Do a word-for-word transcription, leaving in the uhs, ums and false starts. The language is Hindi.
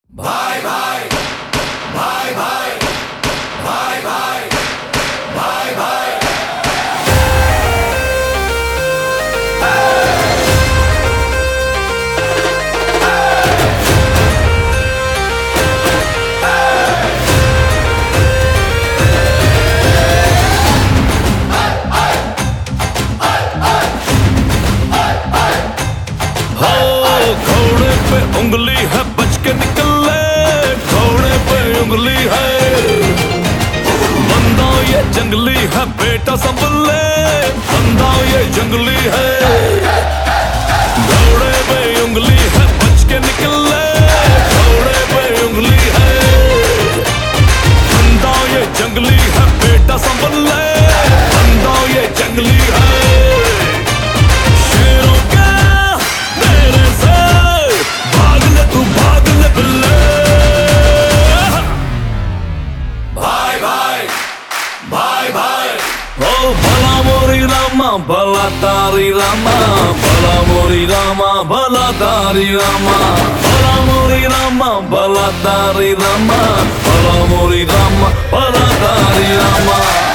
भाई भाई भाई भाई भाई भाई भाई भाई घोड़े पे उंगली है बच के निकल ले, घोड़े पे उंगली है। बंदा ये जंगली है बेटा संभल ले, बंदा ये जंगली है। घोड़े पे उंगली है बच के निकल ले, घोड़े पे उंगली है। बंदा ये जंगली है बेटा संभल ले, बंदा ये जंगली है। भाई भाई ओ भला मोरी रामा भला तारी रामा, भला मोरी रामा भला तारी रामा, भला मोरी रामा भला तारी रामा, भला मोरी रामा भला तारी रामा।